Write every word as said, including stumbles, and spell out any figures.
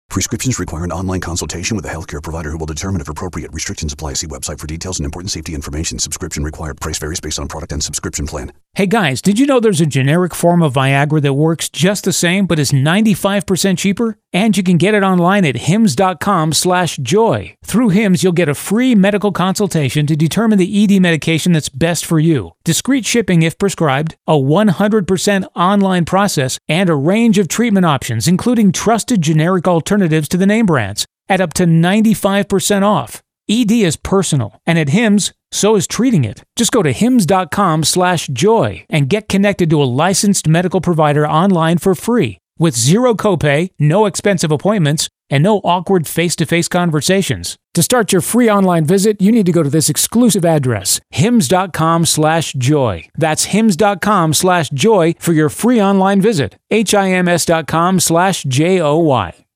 Prescriptions require an online consultation with a healthcare provider who will determine if appropriate. Restrictions apply. See website for details and important safety information. Subscription required. Price varies based on product and subscription plan. Hey guys, did you know there's a generic form of Viagra that works just the same but is ninety-five percent cheaper? And you can get it online at hims.com slash joy. Through Hims, you'll get a free medical consultation to determine the E D medication that's best for you, discreet shipping if prescribed, a one hundred percent online process, and a range of treatment options, including trusted generic alternatives to the name brands, at up to ninety-five percent off. E D is personal, and at Hims, so is treating it. Just go to hims.com slash joy and get connected to a licensed medical provider online for free, with zero copay, no expensive appointments, and no awkward face-to-face conversations. To start your free online visit, you need to go to this exclusive address, hims.com slash joy. That's hims.com slash joy for your free online visit, H-I-M-S dot com slash J O Y.